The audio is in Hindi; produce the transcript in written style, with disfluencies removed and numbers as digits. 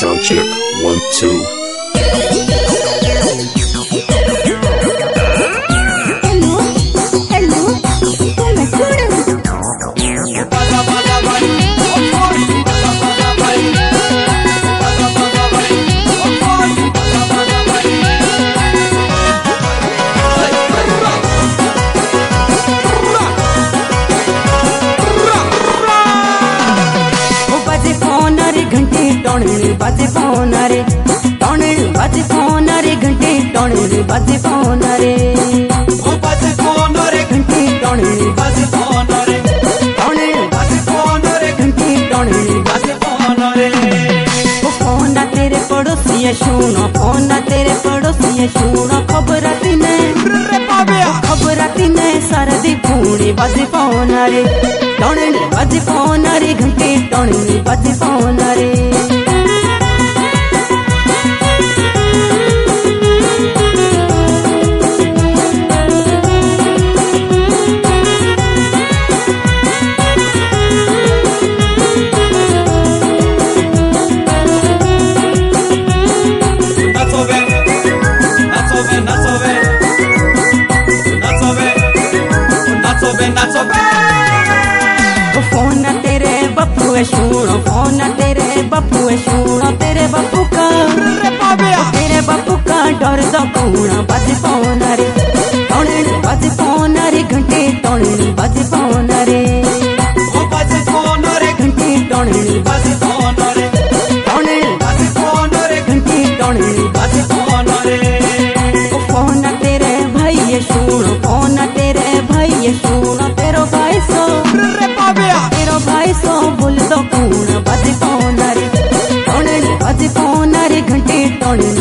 Sound check, 1, 2. बाजे फोन रे टोने बाजे फोन रे घंटे टोने बाजे फोन रे ओ बाजे फोन रे घंटे टोने बाजे फोन रे टोने बाजे फोन रे घंटे टोने बाजे फोन रे ओ फोन तेरे पड़ोसी सुनो फोन तेरे पड़ोसी सुनो खबर तिने रे पाबिया खबर तिने सरदी पूरी बाजे फोन रे टोने बाजे फोन रे घंटे टोने बाजे फोन रे फोन तेरे बप्पू सुनो फोन तेरे बप्पू सुनो तेरे बप्पू का तेरे बप्पू का डर दो कूड़ा बज फोन रे टोने बज फोन रे घंटे टोने बज फोन रे ओ बाजे फोन रे घंटे टोने बाजे फोन रे टोने बाजे फोन रे घंटे टोने बाजे फोन रे फोन तेरे भाई सुनो फोन तेरे भाई सुनो तेरो भाई सो रे पाबिया तेरो भाई सो बोल दो कूड़ा बज फोन रे टोने बज फोन रे घंटे टोने